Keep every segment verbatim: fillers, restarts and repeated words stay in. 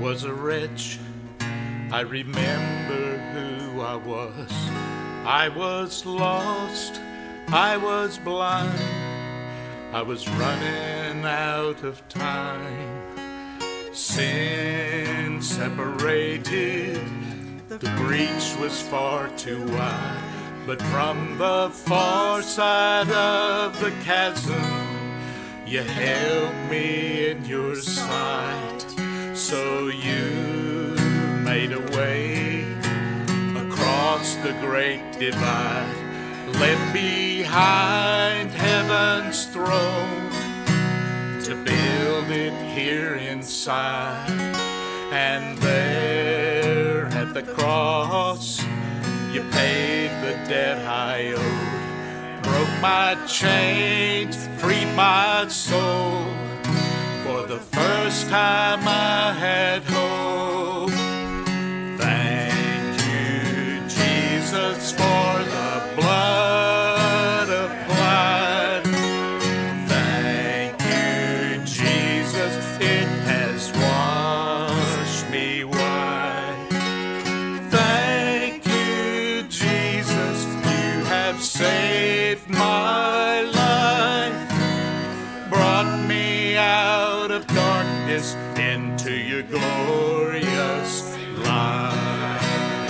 was a wretch. I remember who I was. I was lost. I was blind. I was running out of time. Sin separated. The breach was far too wide. But from the far side of the chasm, you held me in your sight. So you made a way across the great divide, left behind heaven's throne to build it here inside. And there at the cross, you paid the debt I owed, broke my chains, freed my soul. For the first time I had hope. Thank you, Jesus, for the blood applied. Thank you, Jesus, it has washed me white. Thank you, Jesus, you have saved my life, brought me out of darkness into your glorious light.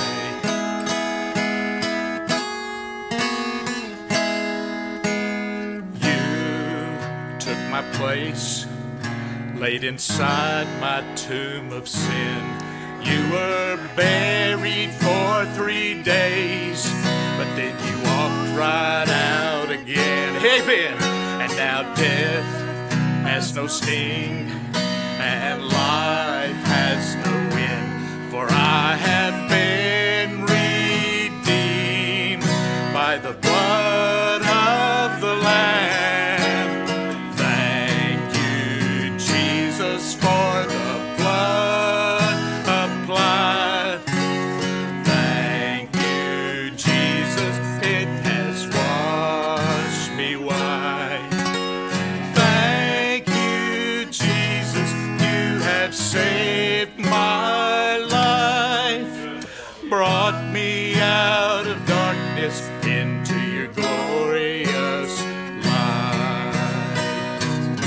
You took my place, laid inside my tomb of sin. You were buried for three days, but then you walked right out again. Amen. And now death has no sting, and life has no end. For I have been redeemed by the blood of the Lamb. Thank you, Jesus, for the blood applied. Thank you, Jesus, it has washed me white. Thank you, Jesus, you have saved my life, brought me out of darkness into your glorious light.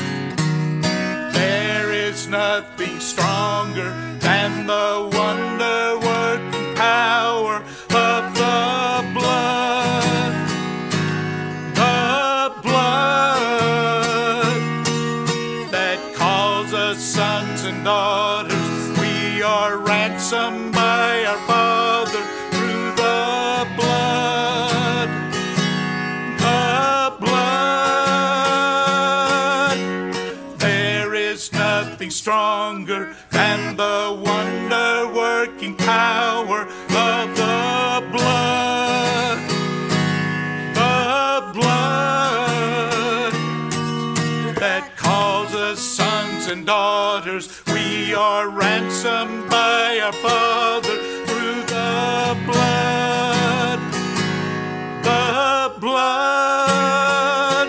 There is nothing stronger than the wonder-working power of the blood. The blood that calls us sons and daughters. We are ransomed by our Father through the blood. The blood. There is nothing stronger than the wonder-working power of the blood. The blood that calls us sons and daughters. We are ransomed by our Father through the blood. The blood.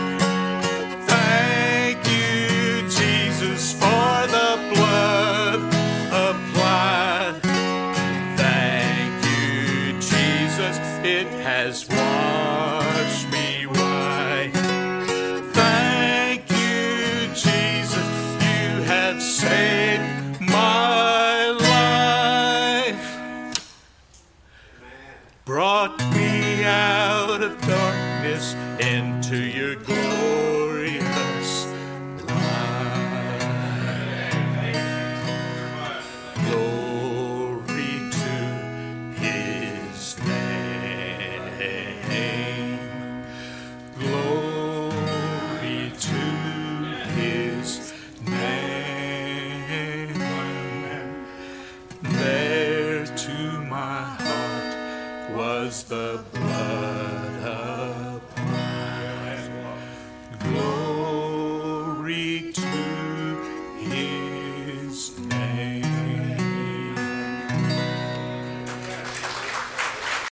Thank you, Jesus, for the blood applied. Thank you, Jesus, it has washed me white. Thank you, Jesus, you have saved my life, brought me out of darkness into your glorious light. Glory to his name. Glory to his name. There to my heart was the blood applied. Glory to his name.